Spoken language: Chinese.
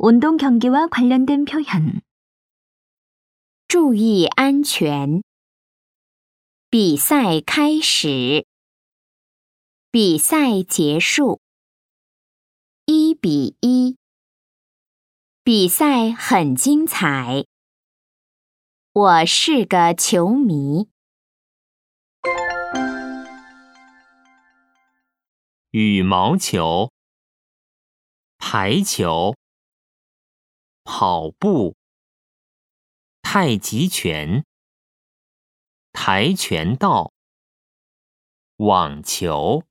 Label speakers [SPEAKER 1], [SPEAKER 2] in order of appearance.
[SPEAKER 1] 운동 경기와 관련된 표현.
[SPEAKER 2] 注意安全。比赛开始。比赛结束。1-1。比赛很精彩。我是个球迷。
[SPEAKER 3] 羽毛球、排球、跑步、太极拳、跆拳道、网球。